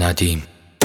ندیم.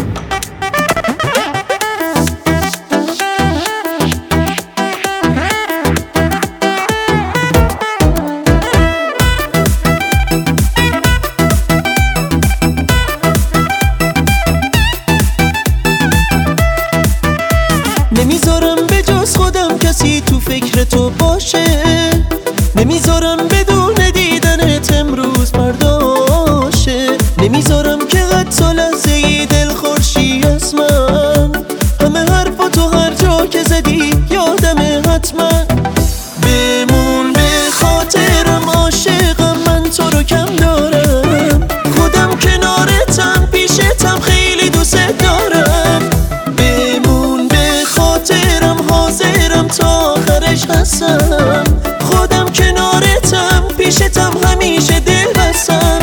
نمیذارم به جز خودم کسی تو فکر تو باشه، نمیذارم بدون دیدنت امروز برداشه، نمیذارم که حتی لحظه دل خورشی از من، همه حرفاتو هر جا که زدی یادمه حتما. بمون به خاطرم عاشقم، من تو رو کم دارم، خودم کنارتم پیشتم خیلی دوست دارم. بمون به خاطرم حاضرم تا آخرش هستم، خودم کنارتم پیشتم همیشه دل بستم.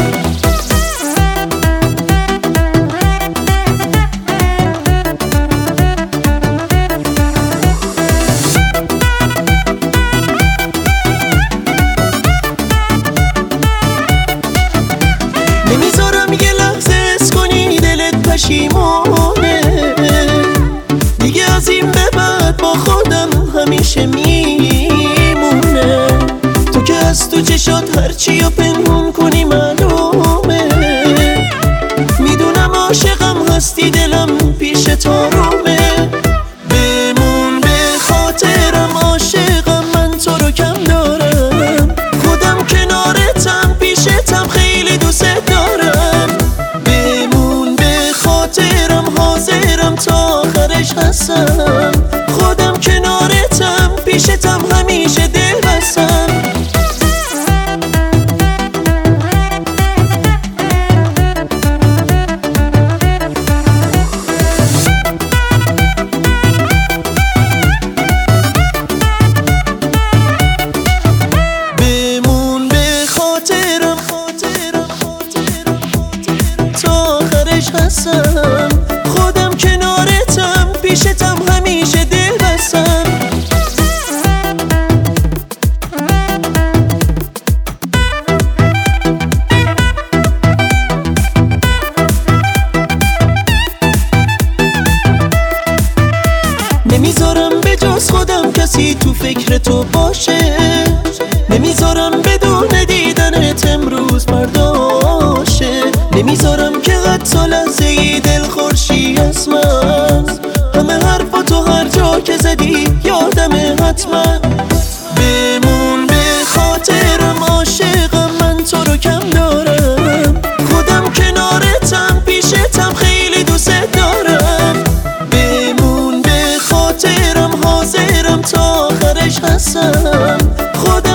نمیذارم یه لحظه حس کنی دلت پشیمونه، دیگه از این به بعد با خودم همیشه میمونه. تو که از تو چشات هرچی رو پنهون کنی معلومه، میدونم عاشقم هستی دلم پیش تو رومه. بمون به خاطرم عاشقم، من تو رو کم دارم، خودم کنارتم پیشتم خیلی دوست دارم. بمون به خاطرم حاضرم تا آخرش هستم، خودم کنارتم پیشتم همیشه دل بستم. بمون به خاطرم تا آخرش هستم، خودم کنارتم پیشتم همیشه دل بستم. نمیذارم به جز خودم کسی تو فکر تو باشه، نمیذارم بدون دیدنت امروز برداشه، نمیذارم که حتی لحظه دل خورشی از من، همه حرفاتو هر جا که زدی یادمه حتما. بمون به خاطرم عاشقم، من تو رو کم دارم، خودم کنارتم پیشتم خیلی دوست دارم. بمون به خاطرم حاضرم تا آخرش هستم، خودم